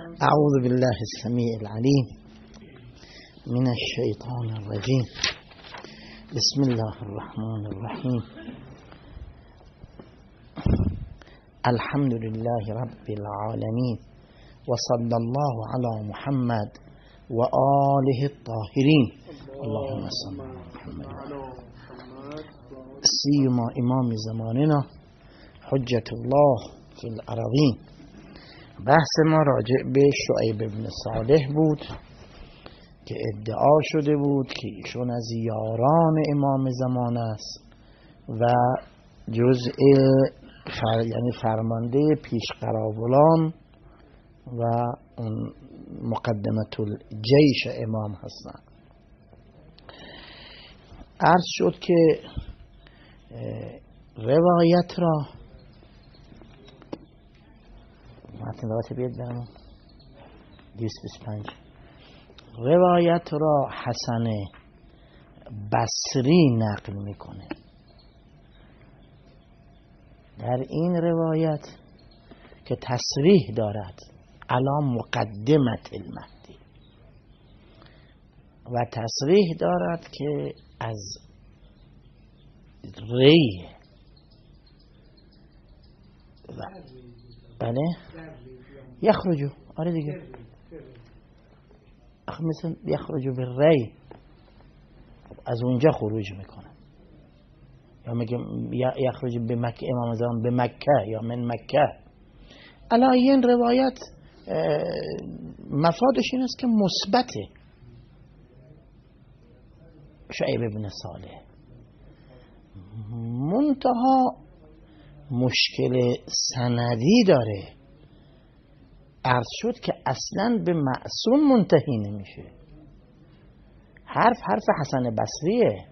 أعوذ بالله السميع العليم من الشيطان الرجيم. بسم الله الرحمن الرحيم. الحمد لله رب العالمين، وصلى الله على محمد وآله الطاهرين. اللهم صل على محمد. سيما امام زماننا حجة الله في الأراضين. بحث ما راجع به شعیب بن صالح بود که ادعا شده بود که ایشون از یاران امام زمان است و جزء یعنی فرمانده پیشقراولان و اون مقدمت الجیش امام هستند. عرض شد که روایت را روایت را حسن بصری نقل میکنه. در این روایت که تصریح دارد علی مقدمت المهدی و تصریح دارد که از ری بله یخرجو، آره دیگه مثل یخرجو به ری، از اونجا خروج میکنه. یا میگه یخرجو به مکه، امام زمان به مکه یا من مکه. الان این روایت مفادش این است که مثبته. شعیب بن صالح منتها مشکل سندی داره. عرض شد که اصلا به معصوم منتهی نمیشه. حرف حسن بصریه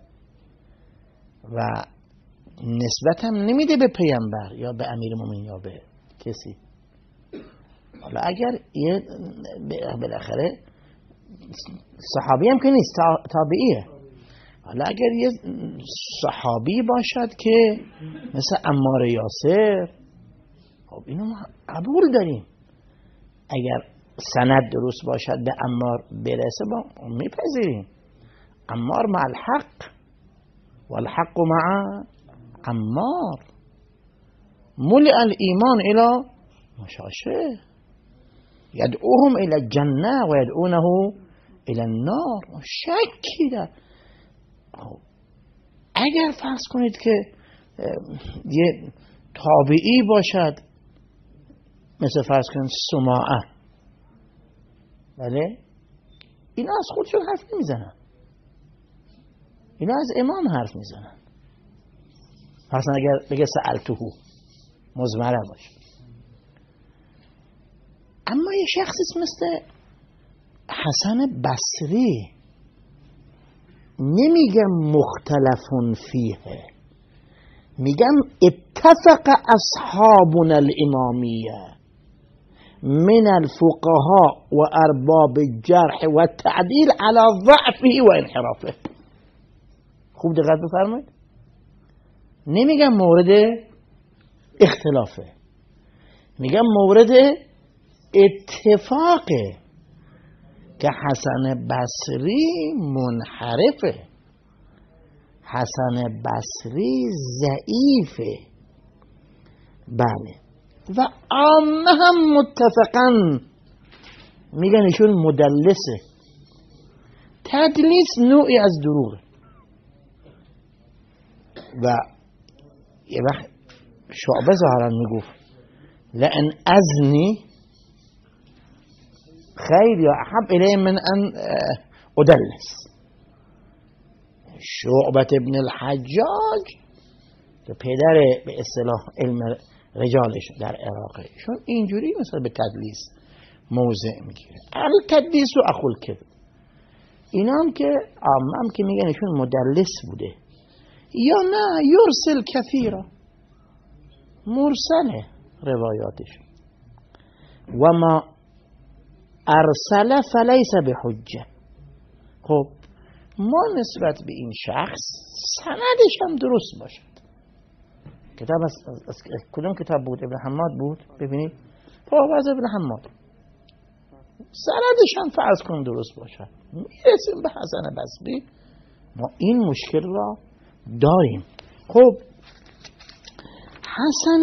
و نسبت هم نمیده به پیامبر یا به امیر مومنین یا به کسی. حالا اگر یه بالاخره صحابی هم که نیست، تابعیه. حالا اگر یه صحابی باشد که مثل عمار یاسر، خب اینو ما قبول داریم. اگر سند درست باشد به عمار برسه با میپذیریم. عمار مع الحق والحق مع عمار. ملئ الایمان الى مشاشه یدعوهم الى الجنه و یدعونه الى النار. شکی ده. اگر فرض کنید که یه تابعی باشد مثل فرض کنید سماعه، بله، اینا از خودشون حرف نمیزنن، اینا از امام حرف میزنن. مثلا اگر بگه سألتهو مزمره باشه. اما یه شخصی مثل حسن بصری نمیگم مختلفون فیه، میگم اتفق اصحابنا الامامیه من الفقهاء و ارباب الجرح و التعدیل على ضعفه و انحرافه. خوب دقت بفرمایید. نمیگم مورد اختلافه، میگم مورد اتفاقه که حسن بصری منحرفه، حسن بصری ضعیفه. بله، و عامه هم متفقا میگن ایشون مدلسه. تدلیس نوعی از دروغه. و یه وقت شعبه ظاهرا میگفت لئن ازنی خیر یا احب الی من ان ادلس. شعبة ابن الحجاج که پدر به اصطلاح علم رجالش در عراقه، چون اینجوری مثلا به تدلیس موضع میگیره. التدلیس و اخو الکذب. اینا هم که عامم که میگن ایشون مدلس بوده. یا نه یرسل کثیرا، مرسله روایاتش. و ما ارسل فلیس بحجه. خب ما نسبت به این شخص سندش هم درست باشد. کتاب از کدوم کتاب بود؟ ابن حماد بود. ببینید فاوز ابن حماد سندش هم فرض کن درست باشد، میرسیم به حسن بصری. ما این مشکل را داریم. خب حسن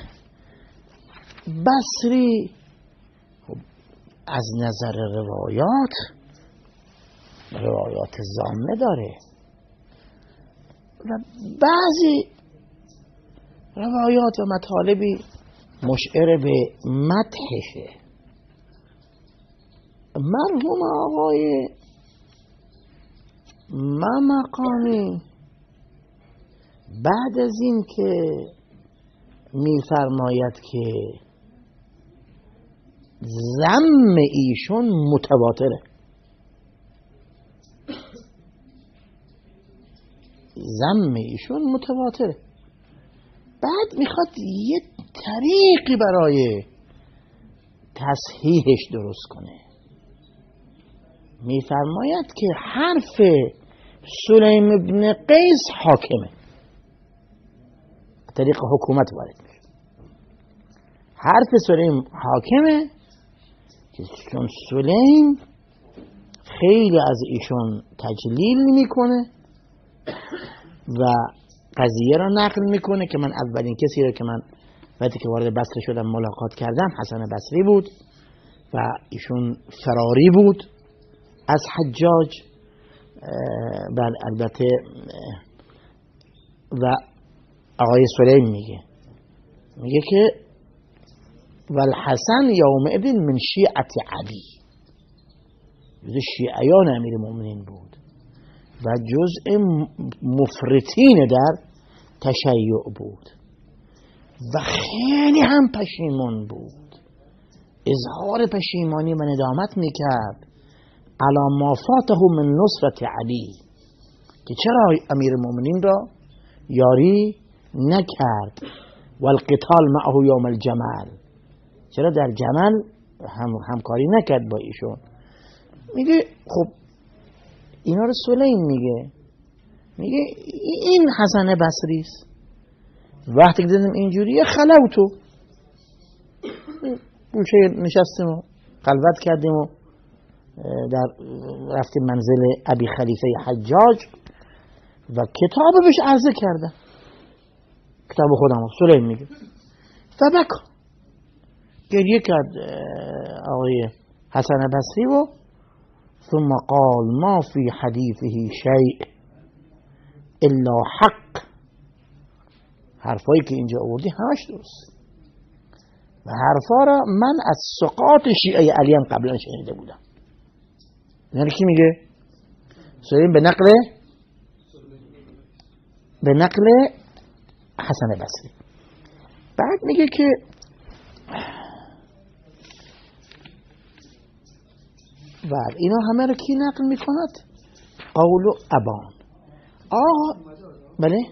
بصری خب از نظر روایات ضامه داره و بعضی روایات و مطالبی مشعر به مدحشه. مرحوم آقای مقامی بعد از این که میفرماید که ذم ایشون متواتره، ذم ایشون متواتره، بعد میخواد یه طریقی برای تصحیحش درست کنه. میفرماید که حرف سلیم ابن قیس حاکمه، طریق حکومت وارد میشه. حرف سلیم حاکمه که چون سلیم خیلی از ایشون تجلیل میکنه و قضیه را نقل میکنه که من اولین کسی رو که من وقتی که وارد بصره شدم ملاقات کردم حسن بصری بود و ایشون فراری بود از حجاج. بل البته و آقای سلیم میگه که والحسن یومئذ من شیعت علی، جز شیعیان امیر المؤمنین بود و جزء مفرطین در تشیع بود و خیلی هم پشیمان بود، اظهار پشیمانی و ندامت میکرد علی ما فاته من نصرت علی، که چرا امیر المؤمنین را یاری نکرد و القتال معه یوم الجمل، چرا در جمل همکاری نکرد با ایشون. میگه خب اینا رو سلیم میگه این حسن بصری است. وقتی که دیدم اینجوریه خلوتو گوشه نشستیم و خلوت کردیم و رفتیم منزل ابی خلیفه حجاج و کتاب بهش عرضه کردم، کتاب خودم. سلیم میگه فبکا، گریه کرد آقای حسن بصری و ثم قال ما فی حدیثه شیء الا حق، حرفایی که اینجا آوردی همش درست و حرفا را من از سقاط شیعه علی هم قبلا شنیده بودم. یعنی کی میگه؟ سلیم به نقل حسن بصری. بعد میگه که بعد اینا همه رو کی نقل میکند؟ قول ابان. بله.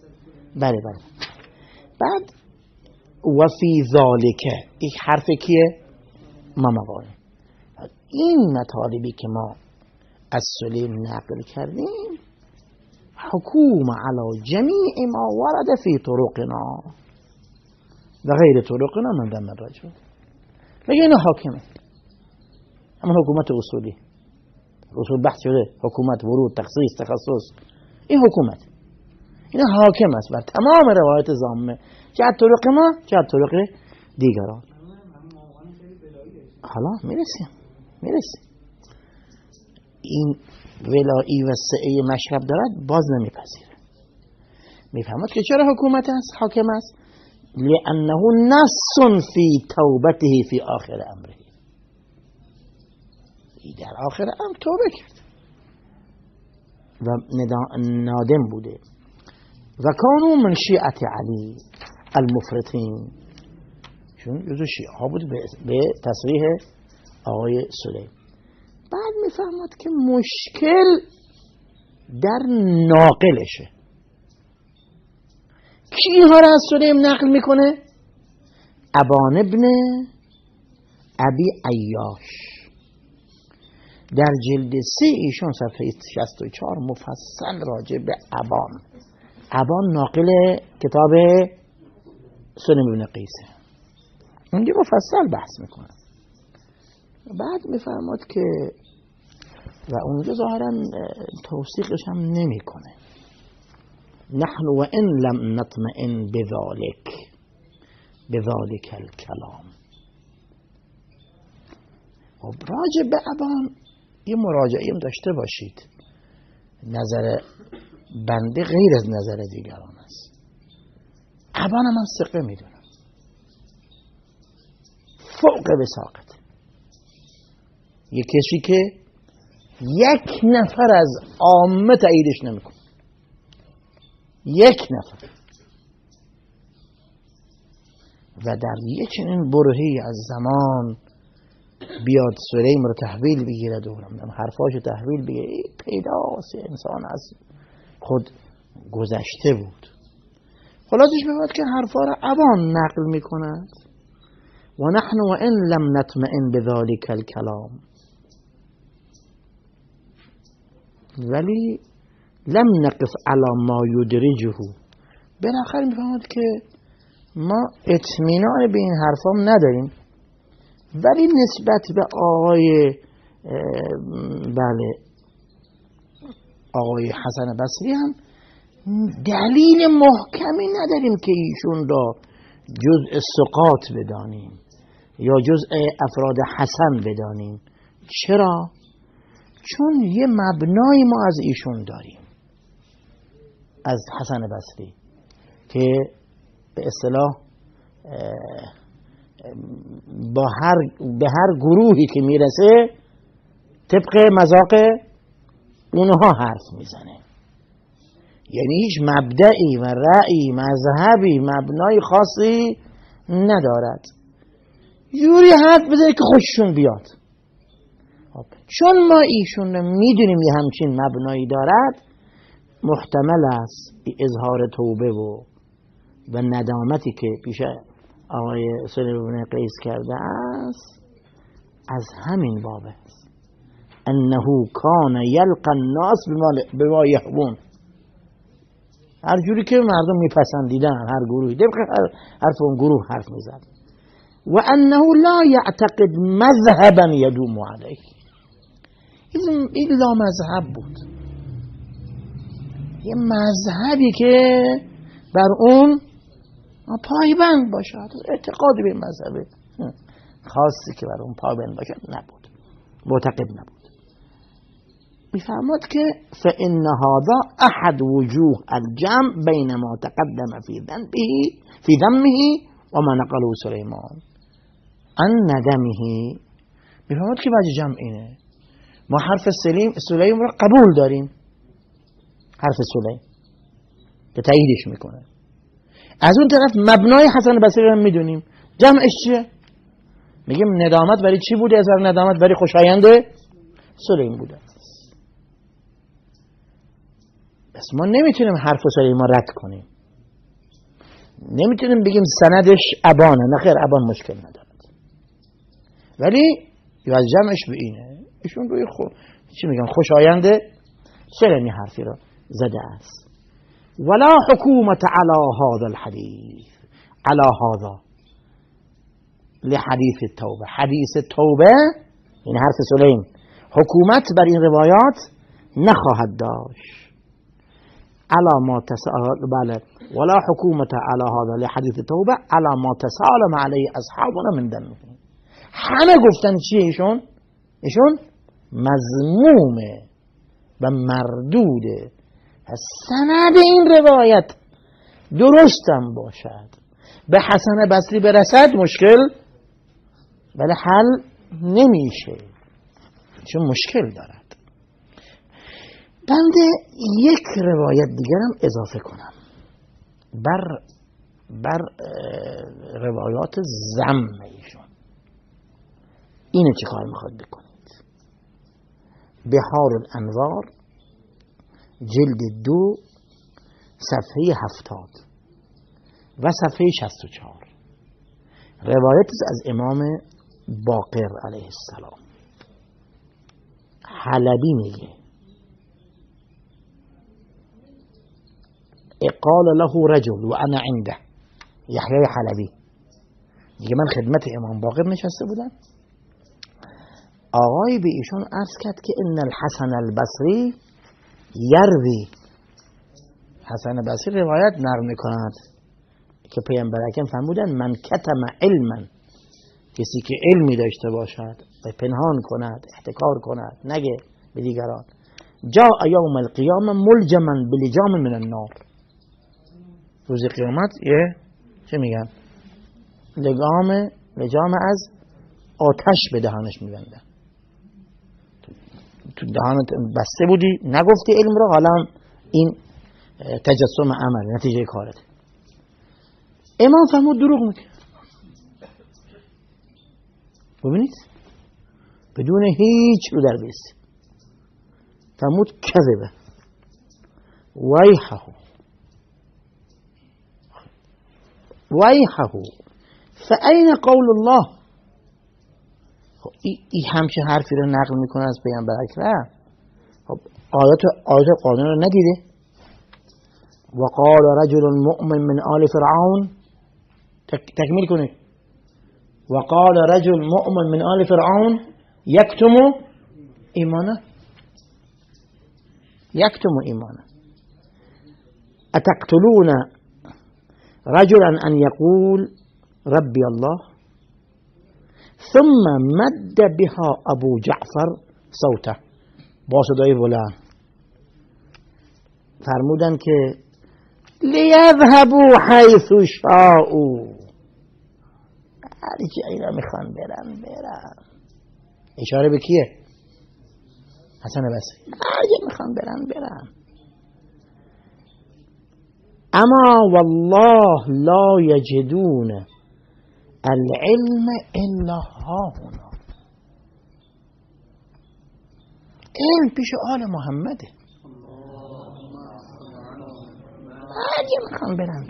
بعد و فی ذالک، این حرف کیه؟ مقامی. این مطالبی که ما از سلیم نقل کردیم حکوم علی جمیع ما ورد فی طرقنا و غیر طرقنا من دم الرجل، میگه اینا حاکمه. اما حکومت اصولی، اصول بحث شده، حکومت ورود تخصیص تخصص، این حکومت اینا حاکم است بر تمام روایت ضامه، چه از طرق ما چه از طرق دیگران. حالا میرسیم. این ولایی و سعی مشرب دارد باز نمیپذیره. میفهمد که چرا حکومت است، حاکم است؟ لانه نص فی توبته فی آخر امره، در آخر امر توبه کرد و نادم بوده. و کانو من شیعت علی المفرطین، چون جزو شیعه ها بود به تصریح آقای سلیم. بعد میفهمد که مشکل در ناقلشه. کی ها را از سلیم نقل میکنه؟ ابان ابن ابی عیاش در جلد 3 ایشون صفحه 64 مفصل راجع به ابان ناقل کتاب سلیم ابن قیسه، اونجا مفصل بحث میکنه. بعد میفرماد که و اونجا ظاهرا توثیقش هم نمی کنه، نحن و ان لم نطمئن بذالک الکلام. خب راجع به ابان یه مراجعه داشته باشید، نظر بنده غیر از نظر دیگران است. ابان من ثقه میدونم، فوق وثاقت، یه کسی که یک نفر از عامه تاییدش نمیکنه، یک نفر، و در یک چنین برهه‌ای از زمان بیاد سلیم رو تحویل بگیرد و حرفاش رو تحویل بگیره، پیداست انسان از خود گذشته بود. خلاصش می‌بود که حرفا رو ابان نقل می‌کند. و نحن و ان لم نطمئن بذالک الکلام، ولی لم نقف علی ما یدرجه. بالاخره می‌فهمد که ما اطمینان به این حرفام نداریم، ولی نسبت به آقای حسن بصری هم دلیل محکمی نداریم که ایشون را جزء ثقات بدانیم یا جزء افراد حسن بدانیم. چرا؟ چون یه مبنای ما از ایشون داریم، از حسن بصری، که به اصطلاح به هر گروهی که میرسه طبق مذاق اونها حرف میزنه. یعنی هیچ مبدعی و رأی مذهبی مبنای خاصی ندارد، جوری حرف بزنه که خوششون بیاد. چون ما ایشون رو میدونیم یه همچین مبنایی دارد، محتمل است اظهار توبه و ندامتی که پیش آقای سلیم بن قیس کرده است از همین باب است، انه کان یلقى الناس بما یهوون، هر جوری که مردم میپسندیدن، هر گروهی طبق حرف اون گروه حرف میزد. و انه لا یعتقد مذهبا یدوم علیه، این لا مذهب بود، یه مذهبی که بر اون پایبند باشد، اعتقادی به مذهب خاصی که بر اون پایبند باشد نبود، معتقد نبود. میفرماد که فإن هذا احد وجوه الجمع بین ما تقدم فی ذمه و ما نقله سلیمان عن ندمه. میفرماد که وجه جمع اینه، ما حرف سلیم رو قبول داریم، حرف سلیم که تاییدش میکنه، از اون طرف مبنای حسن بصری رو میدونیم، جمعش چیه؟ میگیم ندامت برای چی بوده؟ اظهار ندامت برای خوشایند سلیم بوده. پس ما نمیتونیم حرف سلیم ما رد کنیم، نمیتونیم بگیم سندش ابانه، نه خیر، ابان مشکل ندارد، ولی از جمعش به اینه، ایشون روی چی میگن خوشایند سلیمی حرفی رو زده است. ولا حکومت علی هذا الحدیث، علی هذا لحدیث التوبه، حدیث توبه این حرف سلیم، حکومت بر این روایات نخواهد داشت. علی ما بله، ولا حکومت علی هذا لحدیث التوبه علی ما تسالم علیه اصحابنا من دمه. همه گفتن چیه ایشون مذمومه و مردوده. سند این روایت درستم باشد، به حسن بصری برسد مشکل ولی حل نمیشه، چون مشکل دارد. بنده یک روایت دیگرم اضافه کنم بر روایات ذم ایشون. اینه چه کار میخواد بکنید؟ بحار الانوار جلد 2 صفحه 70 و صفحه 64 روایت از امام باقر علیه السلام. حلبی میگه قال له رجل و انا عنده، یحیی حلبی میگه من خدمت امام باقر نشسته بودم آقای به ایشون عرض کرد که ان الحسن البصری یروی، حسن بصری روایت نقل میکند که پیامبر اکرم فرمودن من کتم علما، کسی که علمی داشته باشد و پنهان کند احتکار کند نگه به دیگران، جاء یوم القیامه ملجما بلجام من النار، روز قیامت چه میگن لجام از آتش به دهانش میبندن. تو دهانت بسته بودی نگفتی علم رو، حالا این تجسم عمل نتیجه کارت. امام فرمود دروغ میگه. ببینید بدون هیچ رو در بیست فرمود کذبه ویحه فاین قول الله. این همچه حرفی رو نقل میکنه از پیامبر اکرم. آیات قانون رو ندیده؟ وقال رجل مؤمن من آل فرعون، تکمیل کنه. وقال رجل مؤمن من آل فرعون یکتم ایمانه اتقتلون رجلا ان يقول ربي الله ثم مد بها ابو جعفر صوته، با صدای بلند فرمودن که لیذهبوا حیث شاءوا، هر جایی را میخوان برن. اشاره به کیه؟ حسن بصری. هر جایی میخوان برن. اما والله لا یجدون العلم الا ها هنا. علم پیش آل محمده. هر جایی میخوان برن.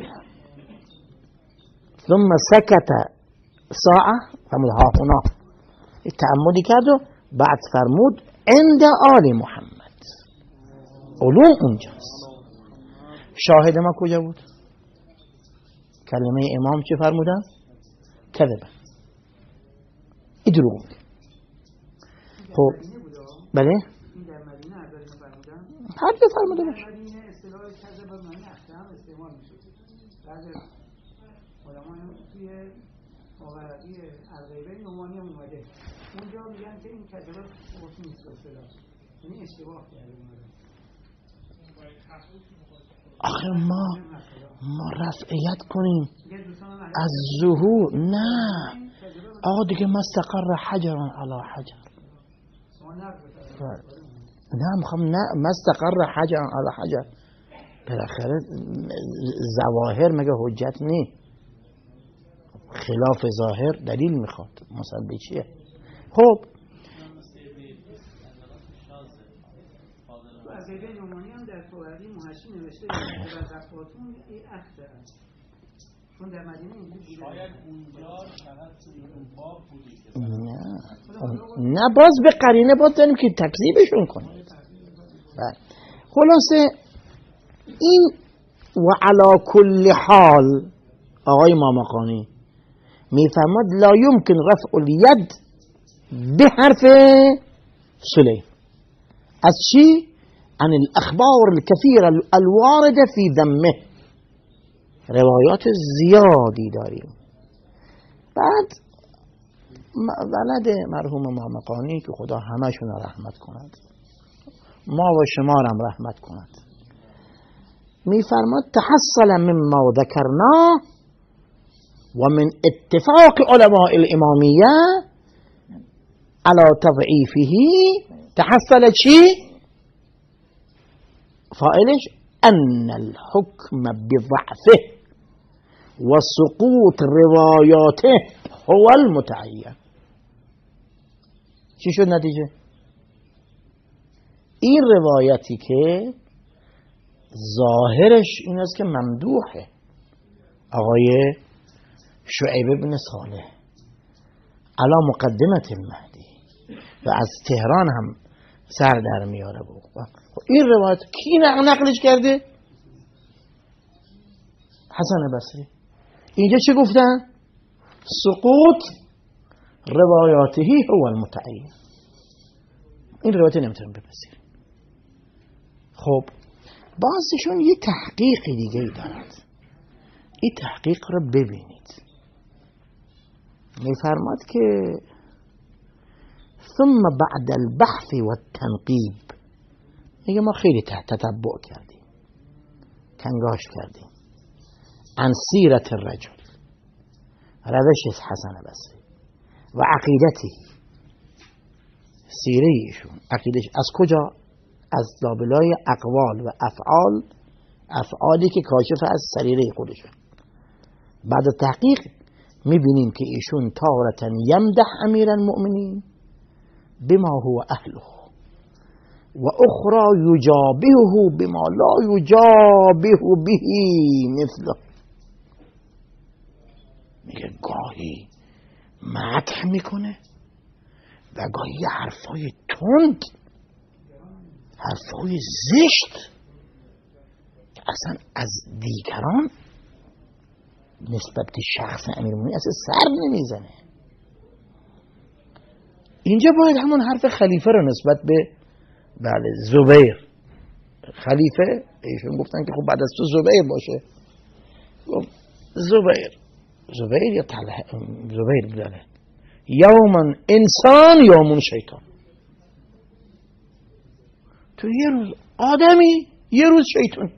ثم سکت ساعه، فرمود ها هنا، تعمدی کرد و بعد فرمود عند آل محمد، علوم اونجاست. شاهد ما کجا بود؟ کلمه امام چه فرمودن؟ کذبه، این دروغ. خب بله، این در مدینه از این فرمودن، هر جا فرموده باشه. در مدینه اصطلاح کذب معنی احکام استعمال میشه. بعضی علما توی ماورایی الغیبه نمانی هم اومده، اونجا میگن که این کذب درست نیست اصطلاح، یعنی اشتباه کرده اومده. آخه ما رفعیت کنیم از ظهور. نه آقا دیگه مستقر حجران علی حجر. نه میخوام نه مستقر حجران علی حجر. بالاخره ظواهر مگه حجت نی؟ خلاف ظاهر دلیل میخواد. مثلا چیه؟ خب از ایده نومانی هم در توحدی محشی نوشته در زفاتون ای اخته است، چون در مدینه اینجوری شاید اونجا فقط اون باب بودی. نه باز به قرینه باز داریم که تکذیبشون کنیم. خلاصه این و علا کل حال آقای مامقانی میفرماد لا یمکن رفع الید به حرف سلیم. از چی؟ عن الاخبار الكثيرة الوارده في ذمه. روایات زیادی داریم. بعد ولد مرحوم مامقانی که خدا همشون رحمت کند، ما و شما هم رحمت کند، میفرماد تحصل مما ذکرنا و من اتفاق علماء الامامیه على تضعیفه. تحصل چی؟ فائلش ان الحكم بضعفه و سقوط روایاته هو المتعین. چی شد نتیجه؟ این روایتی که ظاهرش این است که ممدوحه، آقای شعیب بن صالح علی مقدمت المهدی و از تهران هم سر در میاره بود. این روایت کی نقلش کرده؟ حسن بصری. اینجا چه گفتن؟ سقوط روایاته هو المتعین. این روایت نمیتونیم بپذیریم. خب بازشون یه تحقیق دیگه ای دارد. این تحقیق رو ببینید. میفرماد که ثم بعد البحث والتنقیب، میگه ما خیلی تتبع کردیم، کنگاش کردیم عن سیرت الرجل، روش حسن بصری و عقیدته، سیره ایشون، عقیدش از کجا؟ از لابلای اقوال و افعال، افعالی که کاشف از سریره خودشه. بعد تحقیق میبینیم که ایشون تارة یمدح امیر المؤمنین بما هو اهله و اخرى یجابهه بما لا یجابه به مثله. میگه گاهی مدح میکنه و گاهی حرفای تند، حرفای زشت که اصلا از دیگران نسبت به شخص امیرالمومنین اصلا سر نمیزنه. اینجا باید همون حرف خلیفه رو نسبت به زبیر، خلیفه ایشون گفتن که خب بعد از تو زبیر باشه، زبیر یا طلحه، زبیر بودنه، یومن انسان یومن شیطان، تو یه روز آدمی یه روز شیطان.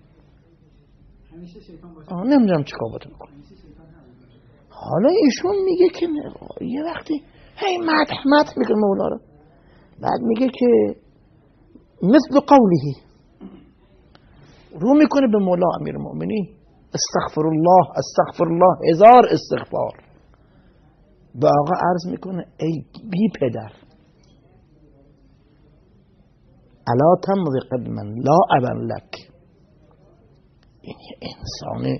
نمیدونم چه کار باید بکنم. حالا ایشون میگه که یه وقتی هی مدح میکنه مولا رو، بعد میگه که مثل قوله، رو میکنه به مولا امیر المؤمنین استغفر الله هزار استغفار. به آقا عرض میکنه ای بی پدر، الا تمضی قدما لا ابا لک. این انسان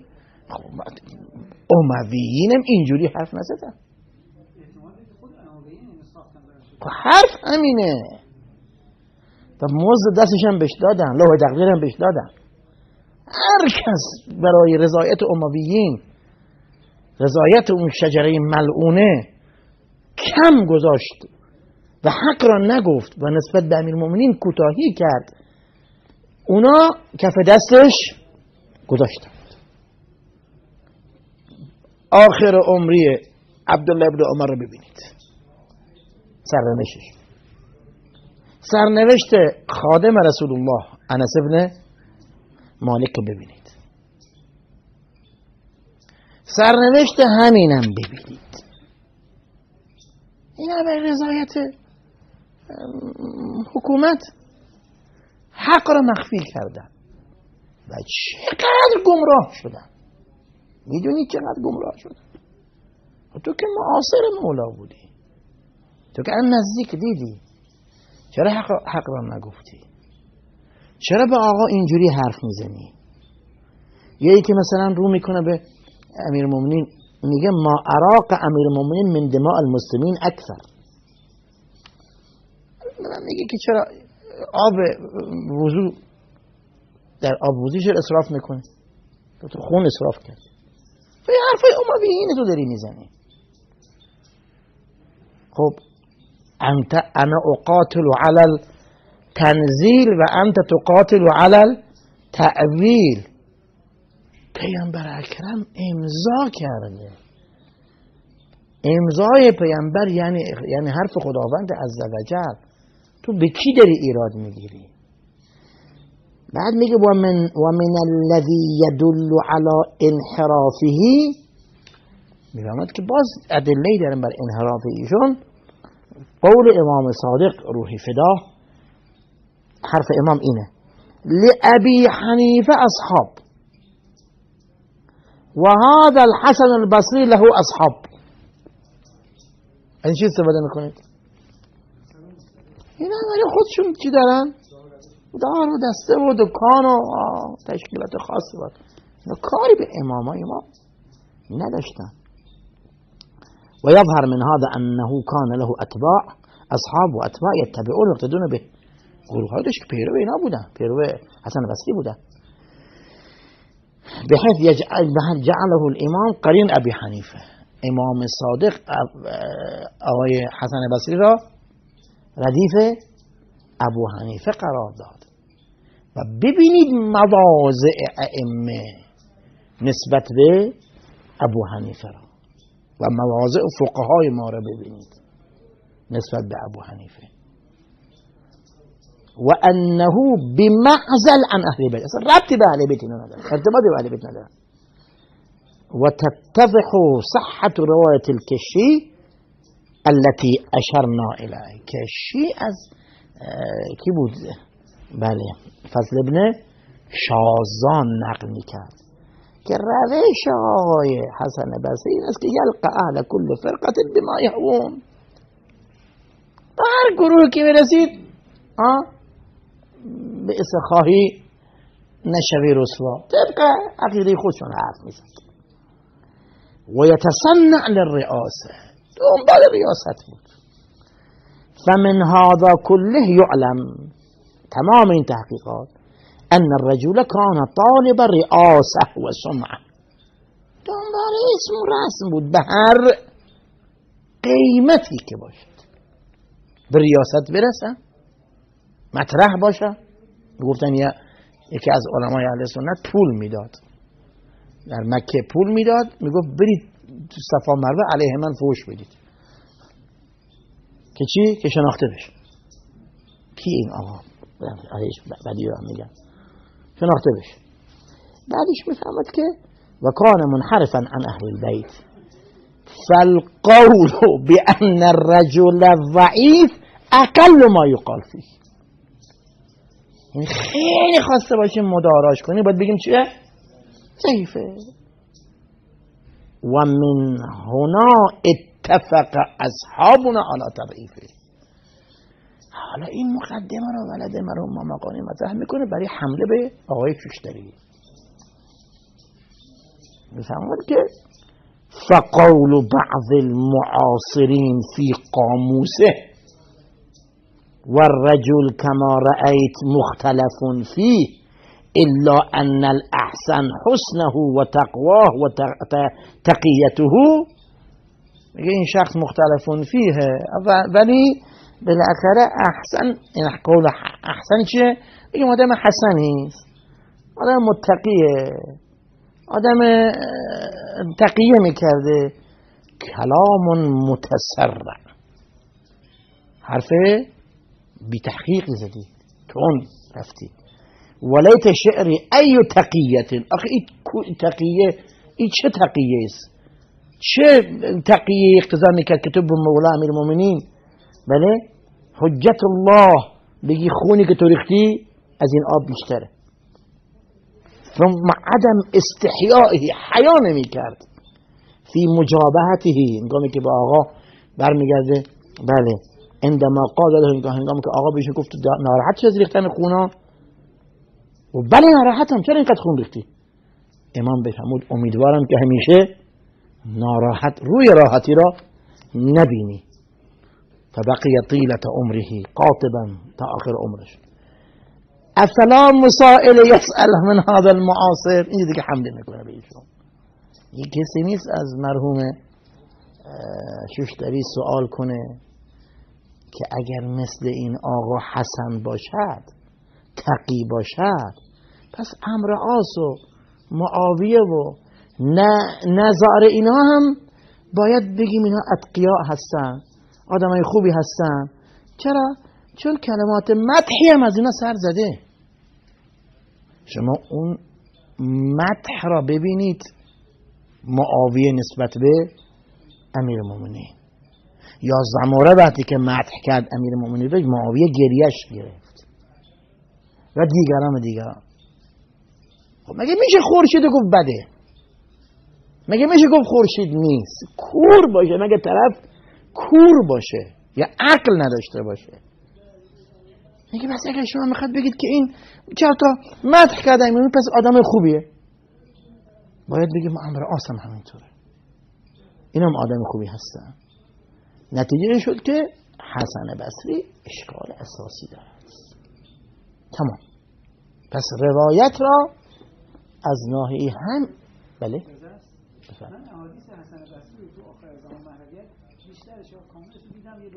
امویینم اینجوری حرف نزدن، حرف همینه و مزد دستش هم بهش دادن، لوح تقدیر هم بهش دادن. هر کس برای رضایت امویین، رضایت اون شجره ملعونه کم گذاشت و حق را نگفت و نسبت به امیرالمومنین کوتاهی کرد، اونا کف دستش گذاشتن. آخر عمری عبدالله ابن عمر رو ببینید، سرنوشت خادم رسول الله انس ابن مالک رو ببینید، سرنوشت همینم ببینید. این به رضایت حکومت حق را مخفی کردن و چقدر گمراه شدن. میدونی چقدر گمراه شدن؟ تو که معاصر مولا بودی، تو که نزدیک دیدی، چرا حق را نگفتی؟ چرا به آقا اینجوری حرف میزنی؟ یکی که مثلا رو میکنه به امیرالمومنین میگه ما اراق امیرالمومنین من دماء المسلمین اکثر. میگه که چرا آب وضو، در آب وضو چرا اسراف میکنه؟ تو خون اسراف کرد. تو یه حرفای امویین تو داری میزنی. خب انا اقاتل على التنزیل و انت تقاتل على التأویل. پیامبر اکرم امضا کرده. امضای پیامبر یعنی حرف خداوند عزوجل. تو به کی داری ایراد میگیری؟ بعد میگه و من الذی یدل علی انحرافه، میفهمد که باز ادله‌ای دارن بر انحراف ایشون. قول امام صادق روحی فدا، حرف امام اینه لأبی حنیفه اصحاب و هذا الحسن البصری له اصحاب. این چی استفاده میکنید؟ اینا برای خودشون چی دارن؟ دار و دسته و دکان و تشکیلات خاصی بود. کاری به امامای ما نداشتن. و یظهر من هذا انه کان له اتباع، اصحاب و اتباع یتبعون یقتدون به. گروه های داشت که پیرو اینا بودن، پیرو حسن بصری بودن. بحيث جعله الامام قرین ابی حنیفه. امام صادق آقای حسن بصری را ردیف ابو حنیفه قرار داد. و ببینید مواضع ائمه نسبت به ابو حنیفه را و مواضع فقهای ما را ببینید نسبت به ابو حنیفه. و انه بمعزل عن اهل بیت، اصلا ربطی به اهل بیت نداره، ارتباطی به اهل بیت نداره. و تتضح صحة رواية الكشي التي اشرنا الیه. کشی از کی بود؟ بله، فضل ابن شازان نقل میکرد که روش آقای حسن بصری این است که یلقى اهل کل فرقه بما یهوون، هر گروه که برسید به استخواهی نشوی رسوا، طبق عقیده خودشون حرف میزد. و یتصنع للرئاسه، دنبال ریاست بود. فمن هذا كله یعلم، تمام این تحقیقات، ان الرجل كان طالب رئاسه و سمعه، دنبال اسم و رسم بود به هر قیمتی که باشد، به ریاست برسه، مطرح باشه. گفتن یکی از علمای اهل سنت پول میداد، در مکه پول میداد، میگفت برید تو صفا مروه علیه من فحش بدید که چی؟ که شناخته بشه. کی این آقا؟ بعدی رو هم میگم شناخته بشه. بعدش میفهمد که و کان منحرفا عن اهل البیت فالقول بان الرجل ضعیف اقل ما یقال فیه. یعنی خیلی خواسته باشیم مداراش کنیم باید بگیم چیه؟ ضعیفه. و من هنا اتفق اصحابنا على تضعیفه. حالا این مقدمه رو ولد مرحوم مامقانی مطرح میکنه برای حمله به آقای شوشتری. میفهمد که فقول بعض المعاصرین فی قاموسه والرجل كما رأيت مختلف فيه إلا أن الأحسن حسنه وتقواه وتقيته. میگه این شخص مختلف فیه ولی بالاخره احسن، این قول احسن چیه؟ میگه آدم حسنی است، آدم متقیه، آدم تقیه میکرده. کلام متسرع، حرفه بی تحقیق زدی، تون رفتی. ولیت شعری ای تقییت، آخه این تقیه، این چه تقیه است؟ چه تقیه اقتضا میکرد که تو به مولا امیر المؤمنین بله حجت الله بگی خونی که تو ریختی از این آب بیشتره؟ ثم عدم استحیائه، حیا نمیکرد فی مجابهته، هنگامی که با آقا برمیگرده بله عندما قال له، هنگامی که آقا بهش گفت ناراحت شد از ریختن خونا و بله ناراحتم، چرا اینقدر خون ریختی؟ امام بفرمود امیدوارم که همیشه ناراحت روی راحتی را نبینی. فبقی طیلة عمره قاطبا، تا آخر عمرش. افلا مسائل یسأل من هذا المعاصر، این دیگه حمله میکنه به ایشون. این کسی نیست از مرحوم شوشتری سوال کنه که اگر مثل این آقا حسن باشد، تقی باشد، پس عمرو عاص و معاویه و نزار اینا هم باید بگیم اینا اتقیا هستن، آدمای خوبی هستن. چرا؟ چون کلمات مدحی هم از اینا سر زده. شما اون مدح را ببینید، معاویه نسبت به امیر المؤمنین، یا زماره وقتی که مدح کرد امیر المؤمنین رو معاویه گریش گرفت و دیگران. خب مگه میشه خورشید گفت بده؟ مگه میشه گفت خورشید نیست؟ کور باشه، مگه طرف کور باشه یا عقل نداشته باشه؟ میگه بس اگر شما میخواد بگید که این چرا تا مدح کرده امیر پس آدم خوبیه، باید بگیم عمرو عاص هم همینطوره، اینم آدم خوبی هستن. نتیجه شد که حسن بصری اشکال اساسی داره. تمام. پس روایت را از ناحیه هم بله من احادیث حسن بصری تو آخر زمان مهدویت بیشترش کاملش دیدم، یه دو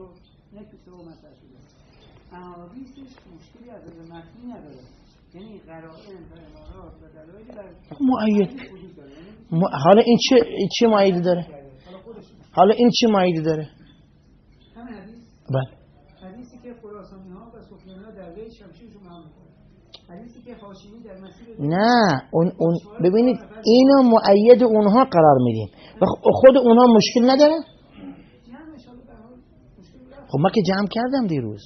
یک سو مطرح شده احادیثش مشکلی از نظر متنی نداره، یعنی قرائن و امارات و دلایلی بر مؤید. حالا این چه مؤیدی داره؟ حالا این چه مؤیدی داره؟ همین حدیث. بله. حدیثی که خراسانی ها و سفیانی ها در وی شمشیرشون معمول میکنه. حدیثی که حاشیه‌ای در مسیر نه اون ببینید اینو مؤید اونها قرار میدیم و خود اونها مشکل نداره؟ خب ما که جمع کردم دیروز.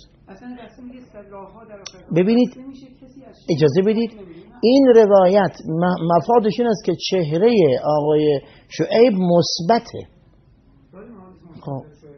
ببینید اجازه بدید این روایت مفادش این است که چهره آقای شعیب مثبته. خب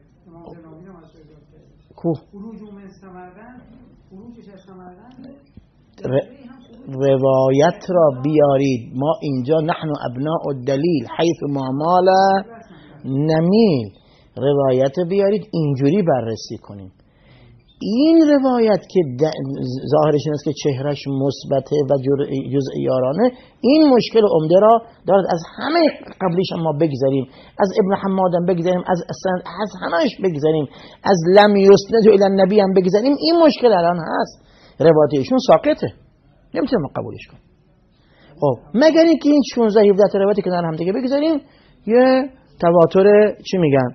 روایت را بیارید، ما اینجا نحن ابناء الدلیل حیث ما مال نمیل، روایت بیارید اینجوری بررسی کنیم. این روایت که ظاهرش این است که چهرش مثبته و جزء یارانه، این مشکل عمده را دارد. از همه قبلیش ما بگذاریم، از ابن حماد هم بگذاریم، از همهش بگذاریم، از لم یسند الی النبی هم بگذاریم، این مشکل الان هست، روایت ایشون ساقطه، نمیتونیم ما قبولش کنیم. خب مگر اینکه این 16 17 تا روایتی که هم دیگه بگذاریم یه تواتر چی میگن،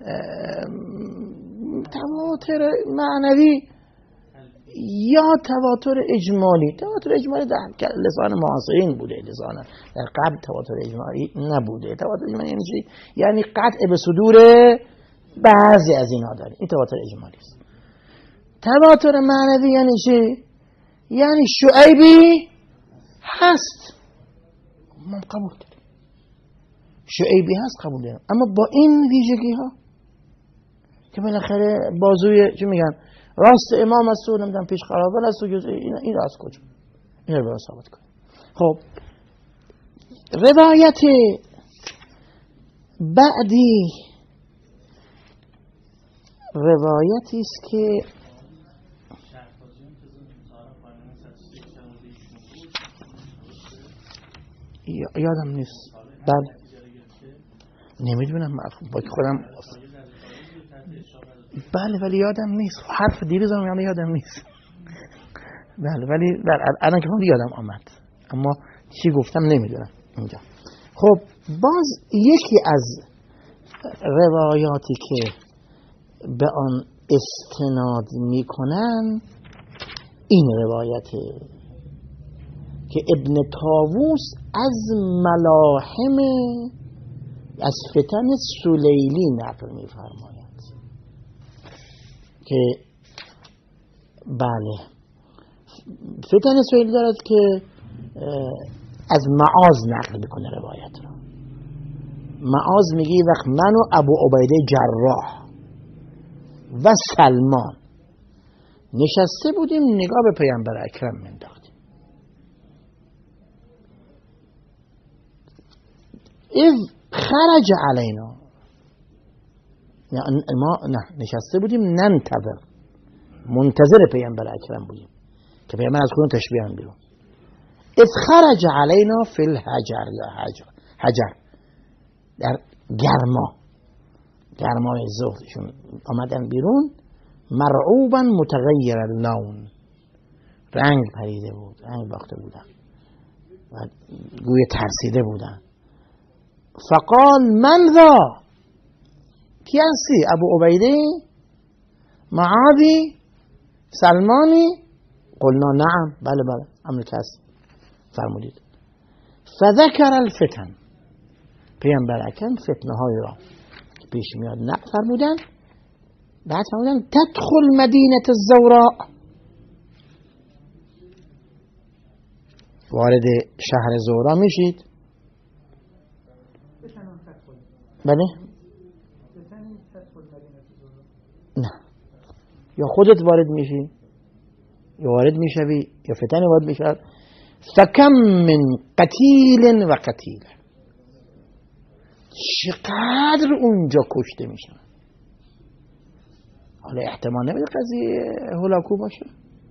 تواتر معنوی یا تواتر اجمالی. تواتر اجمالی در لسان معاصرین بوده، لسان در قبل تواتر اجمالی نبوده. تواتر اجمالی یعنی چی؟ یعنی قطع به صدور بعضی از اینها داره، این تواتر اجمالی است. تواتر معنوی یعنی چی؟ یعنی شعیبی هست، ما قبول داریم، شعیبی هست قبول داریم، اما با این ویژگی ها که بالاخره بازوی چی میگن راست امام است و نمیدونم پیش خرابه است و این از کجا این رو ثابت کنیم. خب روایت بعدی روایتی است که یادم نیست. بله نمیدونم با خودم، بله ولی یادم نیست، حرف دیروزم یادم نیست. بله ولی الان که یادم آمد، اما چی گفتم نمیدونم اینجا. خب باز یکی از روایاتی که به آن استناد میکنن این روایته که ابن طاووس از ملاحم از فتن سلیلی نقل میفرماید که بله فتن سلیلی دارد که از معاذ نقل میکنه روایت را. معاذ میگه وقت من و ابو عبیده جراح و سلمان نشسته بودیم نگاه به پیامبر اکرم منداختیم، اذ خرج علینا، ما نشسته بودیم ننتظر، منتظر پیامبر اکرم بودیم که پیامبر از خونه تشبیه بیرون. اذ خرج علینا فی الحجر یا حجر در گرمای ظهرشون آمدن بیرون، مرعوبا متغیر اللون، رنگ پریده بود، رنگ باخته بودن و گوی ترسیده بودن. فقال من ذا، کی هستی؟ ابو عبیده، معاذی، سلمانی؟ قلنا نعم، بله بله امر کس فرمودید. فذکر الفتن، پیامبر اکرم فتنه های را که پیش میاد نقل فرمودن. بعد فرمودن تدخل مدینه الزوراء، وارد شهر زورا میشید. بله نه، یا خودت وارد میشی یا وارد میشوی یا فتن وارد میشود. فکم من قتیل و قتیل، چقدر اونجا کشته میشن. حالا احتمال نمیده قضیه هلاکو باشه.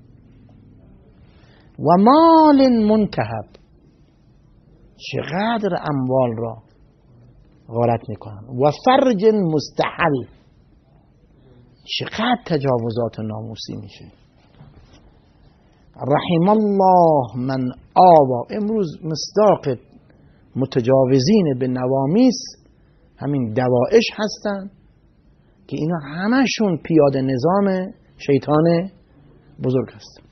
و مال منتهب، چقدر اموال را غارت میکنن. و فرج مستحل، چقدر تجاوزات ناموسی میشه. رحم الله من آوا. امروز مصداق متجاوزین به نوامیس همین دوائش هستن که اینا همشون پیاده نظام شیطان بزرگ هستن.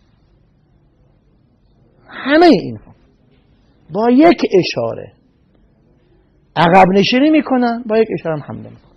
همه اینها با یک اشاره عقب نشینی میکنن، با یک اشاره هم حمله میکنن.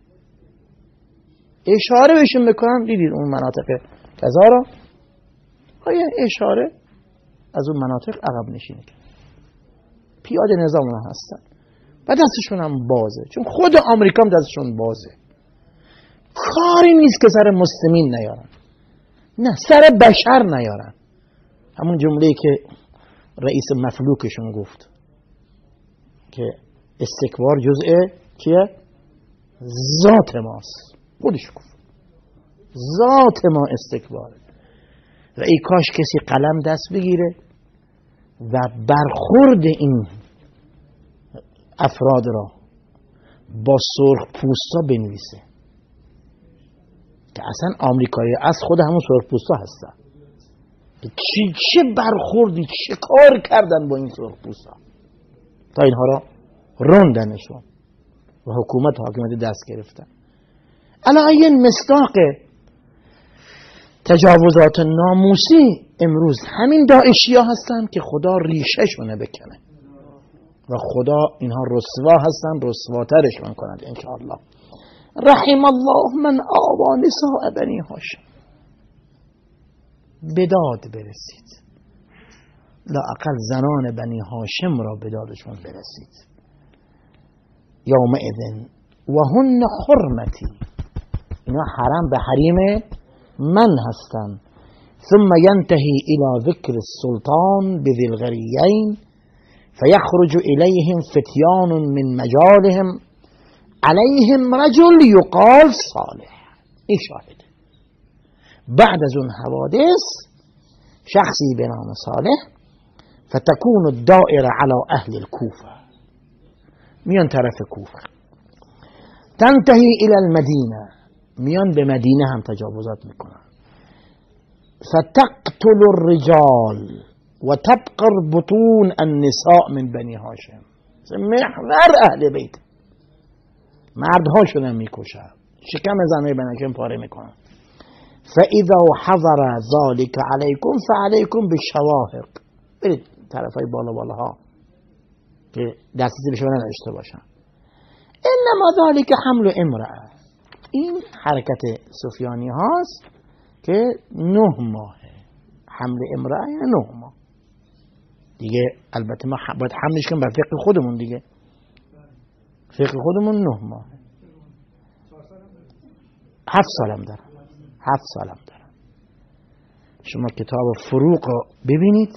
اشاره بهشون بکنن، دیدید اون مناطق کذا را با یک اشاره از اون مناطق عقب نشینی کنن. پیاده نظام اونها هستن و دستشون هم بازه، چون خود آمریکا هم دستشون بازه. کاری نیست که سر مسلمین نیارن، نه سر بشر نیارن. همون جمله‌ای که رئیس مفلوکشون گفت که استکبار جزء چیه؟ ذات ماست. خودش گفت ذات ما استکباره. و ای کاش کسی قلم دست بگیره و برخورد این افراد را با سرخ پوستا بنویسه که اصلا آمریکایی از خود همون سرخ پوستا هستن. چه برخوردی، چه کار کردن با این سرخ پوستا تا اینها را راندنشون و حکومت دست گرفتن. الان این مصداق تجاوزات ناموسی امروز همین داعشی ها هستن که خدا ریشه شونه بکنه و خدا اینها رسوا هستن، رسواترشون کند انشاءالله. رحم الله من آوا نساء بنی هاشم. بداد برسید، لااقل زنان بنی هاشم را بدادشون برسید. یومئذ و هن حرمتی، اینا حرم به حریم من هستن. ثم ينتهي الى ذكر السلطان بذي الغريين فيخرج إليهم فتيان من مجالهم عليهم رجل يقال صالح. این شاهد بعد از اون حوادث شخصی به نام صالح فتكون الدائره على اهل الكوفه، میان طرف کوفه. تنتهي الى المدینه، میان به مدینه هم تجاوزات میکنن. فتقتل الرجال و تبقر بطون النساء من بنی هاشم. محور اهل بیت، مردهاشون هم میکشن، شکم زنهای بنی هاشم پاره میکنن. فاذا حضر ذلك عليكم فعليكم بالشواهق. برید طرفای بالا بالاها که دسترسی به شما نداشته باشن. انما ذلك حمل امرأه. این حرکت سفیانی هاست که 9 ماه حمل امرأه، یعنی 9 ماه دیگه. البته ما باید حملش کنیم بر فقه خودمون دیگه. فقه خودمون 9 ماه. 7 سالم دارم. 7 سالم دارم. شما کتاب فروق رو ببینید،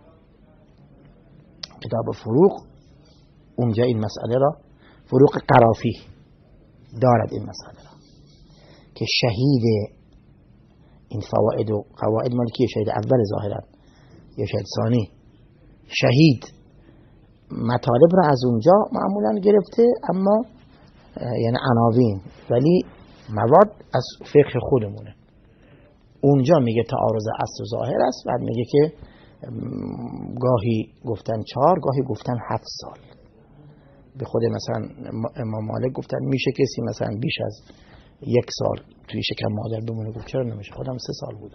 کتاب فروق اونجا این مسئله را، فروق قرافی دارد این مسئله را که شهید این فوائد و قواعد مالکی شهید اول ظاهرا یا شهید ثانی، شهید مطالب را از اونجا معمولا گرفته، اما یعنی عناوین، ولی مواد از فقه خودمونه. اونجا میگه تعارض اصل و ظاهر است، بعد میگه که گاهی گفتن 4، گاهی گفتن 7 سال. به خود مثلا امام مالک گفتن میشه کسی مثلا بیش از 1 سال توی شکم مادر بمونه. گفت چرا نمیشه؟ خودم 3 سال بودم.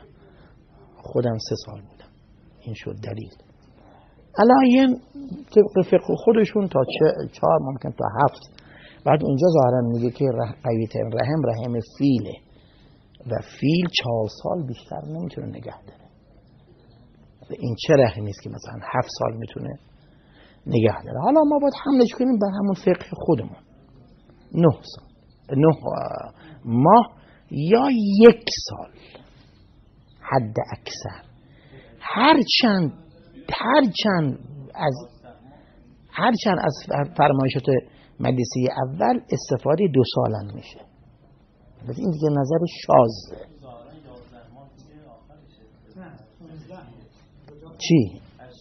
این شد دلیل. الان طبق فقه خودشون تا 4 ممکن تا 7. بعد اونجا ظاهرا میگه که قوی ترین رحم فیله و فیل 4 سال بیشتر نمیتونه نگه داره. این چه رحمی است که مثلا 7 سال میتونه نگه داره؟ حالا ما باید حملش کنیم به همون فقه خودمون. 9 سال، 9 ماه یا 1 سال حد اکثر. هرچند از فرمایشات مجلسی اول استفاده 2 سالن میشه. بس این دیگه نظر شاذه. چی؟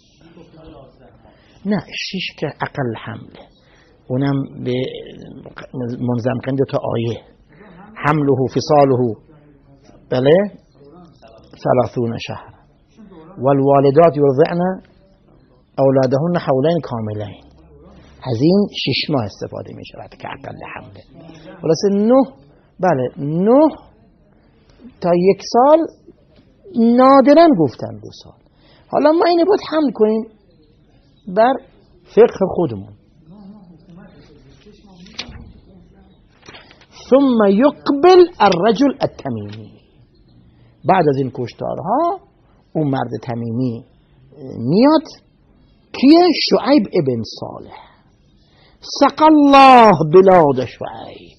نه 6 که اقل حمله، اونم به منظم کنده تا آیه. حمله فصاله بله 30 شهر والوالدات يرضعن اولادهن حولین کاملین. از این 6 ماه استفاده می شود که اقل حمله. خلاصه 9 بله 9 تا 1 سال نادرا گفتن 2 سال. حالا ما اینو باید حمل کنیم بر فقه خودمون. ثم يقبل الرجل التمیمی. بعد از این کشتارها اون مرد تمیمی میاد کیه؟ شعیب ابن صالح. سقى الله بلاد شعیب.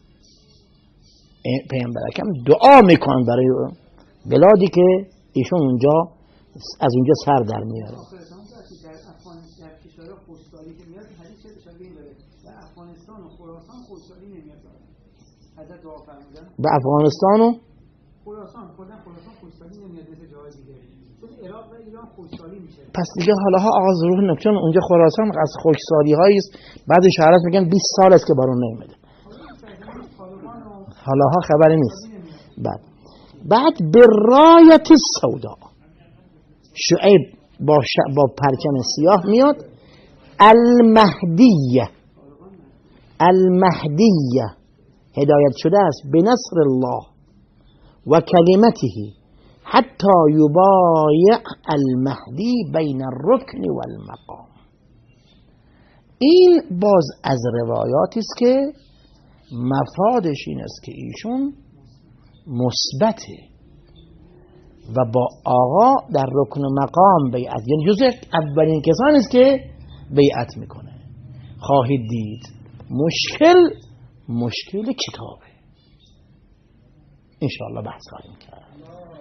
پیامبر اکرم دعا میکنن برای بلادی که ایشون اونجا از اونجا سر در میاره. به افغانستان و خراسان خوشحالی نمیاد مثل جای دیگه، چون عراق و ایران خوشحالی میشه. پس دیگه حالاها آغاز روح نکتون اونجا خراسان از خوشسالی هاییست. بعد شهرات میگن 20 سال است که بارون نمیده. حالاها خبری نیست. بعد به رایت سودا شعیب با پرچم سیاه میاد. المهدیه هدایت شده است به نصر الله و کلمته حتی یبایع المهدی بین الرکن و المقام. این باز از روایاتی است که مفادش این است که ایشون مثبته و با آقا در رکن و مقام بیعت، یعنی جزء اولین کسانی است که بیعت میکنه. خواهید دید مشکل کتابه. انشاءالله بحث خواهیم کرد.